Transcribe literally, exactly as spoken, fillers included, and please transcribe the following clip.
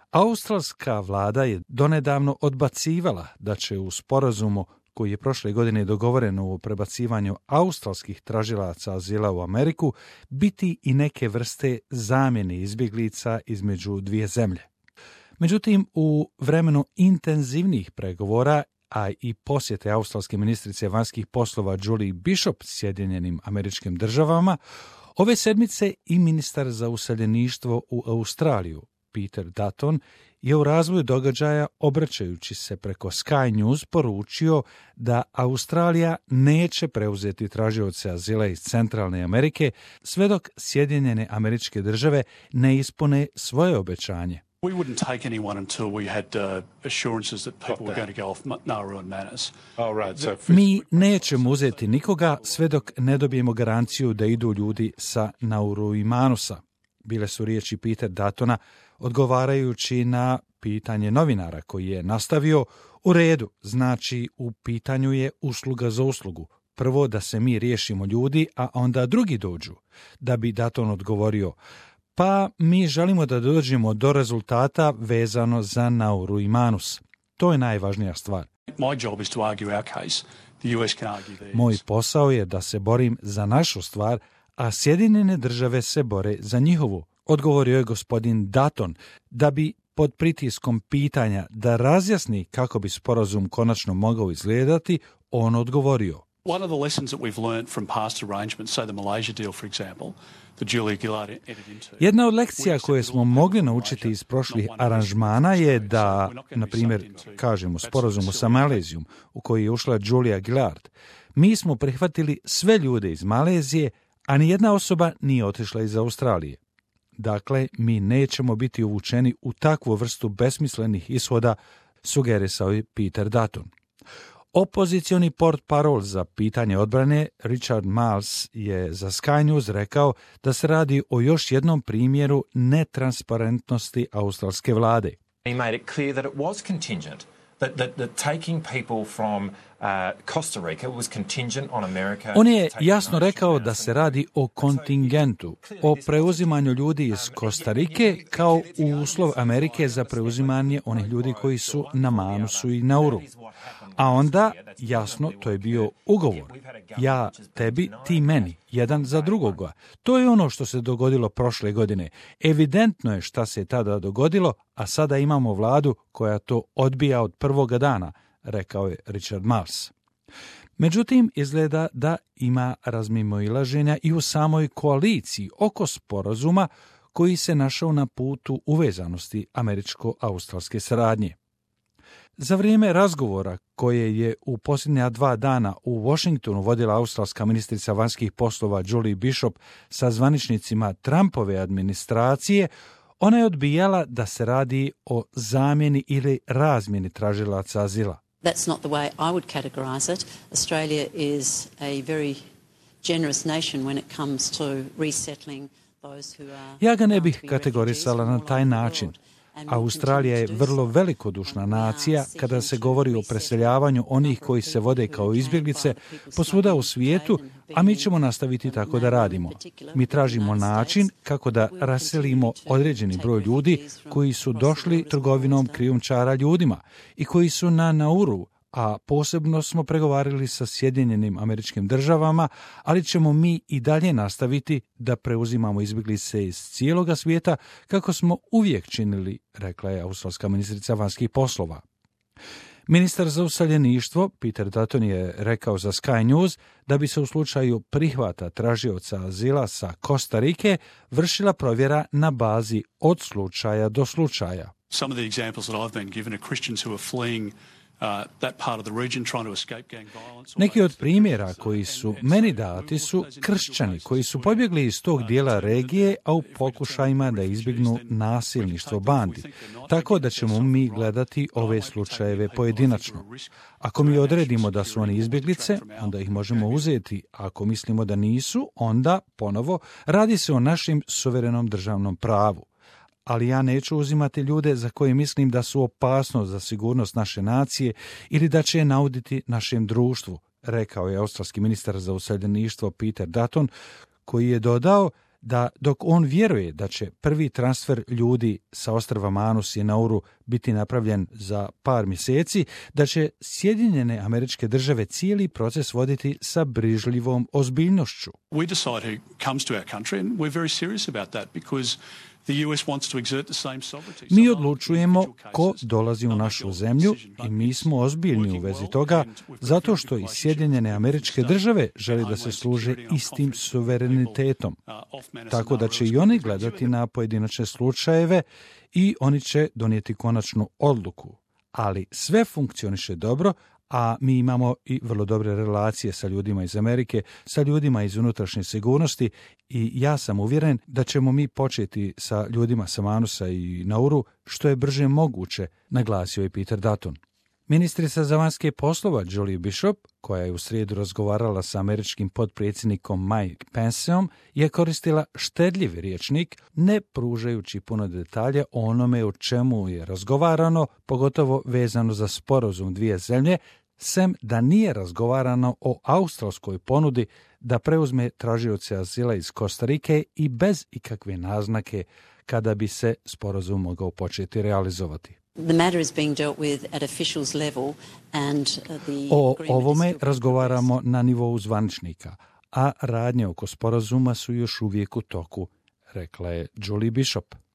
Australska vlada je donedavno odbacivala da će u sporazumu koji je prošle godine dogovoren o prebacivanju australskih tražilaca azila u Ameriku biti i neke vrste zamjene izbjeglica između dvije zemlje. Međutim, u vremenu intenzivnih pregovora, a i posjete australske ministrice vanjskih poslova Julie Bishop Sjedinjenim Američkim Državama, ove sedmice i ministar za useljeništvo u Australiju, Peter Dutton, je u razvoju događaja, obraćajući se preko Sky News, poručio da Australija neće preuzeti tražioce azila iz Centralne Amerike sve dok Sjedinjene Američke Države ne ispune svoje obećanje. We wouldn't take anyone until we had uh, assurances that people were going to go off Nauru and Manus. Oh, right. So Mi nećemo uzeti nikoga sve dok ne dobijemo garanciju da idu ljudi sa Nauru i Manusa. Bile su riječi Peter Duttona odgovarajući na pitanje novinara koji je nastavio: u redu, znači u pitanju je usluga za uslugu. Prvo da se mi riješimo ljudi, a onda drugi dođu. Da bi Dutton odgovorio: pa mi želimo da dođemo do rezultata vezano za Nauru i Manus. To je najvažnija stvar. My job is to argue our case. The U S can argue theirs. Moj posao je da se borim za našu stvar, a Sjedinjene Države se bore za njihovu, odgovorio je gospodin Dutton, da bi pod pritiskom pitanja da razjasni kako bi sporazum konačno mogao izgledati, on odgovorio: One of the lessons that we've learned from past arrangements, say the Malaysia deal, for example, that Julia Gillard entered into. Jedna od lekcija koje smo mogli naučiti iz prošlih aranžmana je da, na primjer, kažemo sporazumu sa Malezijom, u koji je ušla Julia Gillard, mi smo prihvatili sve ljude iz Malezije, a ni jedna osoba nije otišla iz Australije. Dakle, mi nećemo biti uvučeni u takvu vrstu besmislenih ishoda, sugerisao je Peter Dutton. Opozicioni portparol za pitanje odbrane Richard Marles je za Sky News rekao da se radi o još jednom primjeru netransparentnosti australske vlade. He made it clear that it was contingent, that, that, that taking people from uh, Costa Rica was contingent on America. On je jasno rekao da se radi o kontingentu, o preuzimanju ljudi iz Kostarike kao uslov Amerike za preuzimanje onih ljudi koji su na Manusu i Nauru. A onda, jasno, to je bio ugovor. Ja tebi, ti meni, jedan za drugoga. To je ono što se dogodilo prošle godine. Evidentno je šta se tada dogodilo, a sada imamo vladu koja to odbija od prvoga dana, rekao je Richard Marles. Međutim, izgleda da ima razmimoilaženja i u samoj koaliciji oko sporazuma koji se našao na putu uvezanosti američko-australske saradnje. Za vrijeme razgovora koje je u posljednja dva dana u Washingtonu vodila australska ministrica vanjskih poslova Julie Bishop sa zvaničnicima Trumpove administracije, ona je odbijala da se radi o zamjeni ili razmjeni tražilaca azila. That's not the way I would categorize it. Australia is a very generous nation when it comes to resettling those who are. Ja ga ne bih kategorisala na taj način. Australija je vrlo velikodušna nacija kada se govori o preseljavanju onih koji se vode kao izbjeglice posvuda u svijetu, a mi ćemo nastaviti tako da radimo. Mi tražimo način kako da raselimo određeni broj ljudi koji su došli trgovinom krijumčara ljudima i koji su na Nauru, a posebno smo pregovarali sa Sjedinjenim Američkim Državama, ali ćemo mi i dalje nastaviti da preuzimamo izbjeglice iz cijeloga svijeta kako smo uvijek činili, rekla je australska ministrica vanjskih poslova. Ministar za useljeništvo Peter Dutton je rekao za Sky News da bi se u slučaju prihvata tražioca azila sa Kostarike vršila provjera na bazi od slučaja do slučaja. Some of the examples that I've been given are Christians who are fleeing Uh, that part of the region trying to escape gang violence. Neki od primjera koji su meni dati su kršćani koji su pobjegli iz tog dijela regije, a u pokušajima da izbjegnu nasilništvo bandi. Tako da ćemo mi gledati ove slučajeve pojedinačno. Ako mi odredimo da su oni izbjeglice, onda ih možemo uzeti. Ako mislimo da nisu, onda, ponovo, radi se o našem suverenom državnom pravu. Ali ja neću uzimati ljude za koje mislim da su opasnost za sigurnost naše nacije ili da će je nauditi našem društvu, rekao je australski ministar za useljeništvo Peter Dutton, koji je dodao da dok on vjeruje da će prvi transfer ljudi sa ostrva Manus i Nauru biti napravljen za par mjeseci, da će Sjedinjene Američke Države cijeli proces voditi sa brižljivom ozbiljnošću. We decide who comes to our country and we're very serious about that because the U S wants to exert the same sovereignty. Mi odlučujemo ko dolazi u našu zemlju i mi smo ozbiljni u vezi toga zato što i Sjedinjene Američke Države žele da se služe istim suverenitetom. Tako da će i oni gledati na pojedinačne slučajeve i oni će donijeti konačnu odluku. Ali sve funkcioniše dobro, a mi imamo i vrlo dobre relacije sa ljudima iz Amerike, sa ljudima iz unutrašnje sigurnosti i ja sam uvjeren da ćemo mi početi sa ljudima sa Manusa i Nauru što je brže moguće, naglasio je Peter Dutton. Ministrica za vanjske poslova Julie Bishop, koja je u srijedu razgovarala sa američkim potpredsjednikom Mike Penceom, je koristila štedljiv rječnik, ne pružajući puno detalja o onome o čemu je razgovarano, pogotovo vezano za sporazum dvije zemlje, sem da nije razgovarano o australskoj ponudi da preuzme tražioce azila iz Kostarike i bez ikakve naznake kada bi se sporazum mogao početi realizovati. The matter is being dealt with at officials level and the O ovome razgovaramo na nivou zvaničnika, a radnje oko sporazuma su još uvijek u toku, rekla je Julie Bishop.